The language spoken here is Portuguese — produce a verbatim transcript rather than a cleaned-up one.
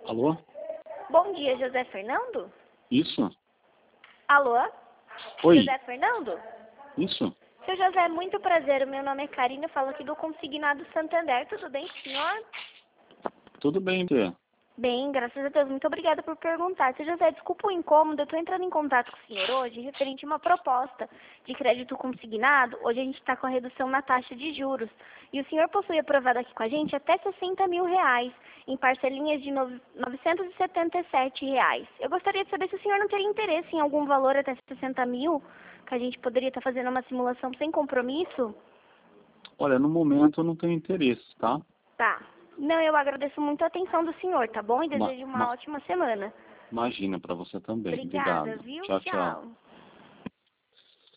Alô? Bom dia, José Fernando? Isso? Alô? Oi? José Fernando? Isso? Seu José, muito prazer. O meu nome é Karina, eu falo aqui do Consignado Santander. Tudo bem, senhor? Tudo bem, Tia? Bem, graças a Deus. Muito obrigada por perguntar. Seu José, desculpa o incômodo. Eu estou entrando em contato com o senhor hoje referente a uma proposta de crédito consignado. Hoje a gente está com a redução na taxa de juros. E o senhor possui aprovado aqui com a gente até sessenta mil reais em parcelinhas de novecentos e setenta e sete reais. Eu gostaria de saber se o senhor não teria interesse em algum valor até sessenta mil, que a gente poderia estar fazendo uma simulação sem compromisso. Olha, no momento eu não tenho interesse, tá? Tá. Não, eu agradeço muito a atenção do senhor, tá bom? E Ma desejo uma ma ótima semana. Imagina, para você também. Obrigada, Obrigado. viu? Tchau, tchau. Tchau.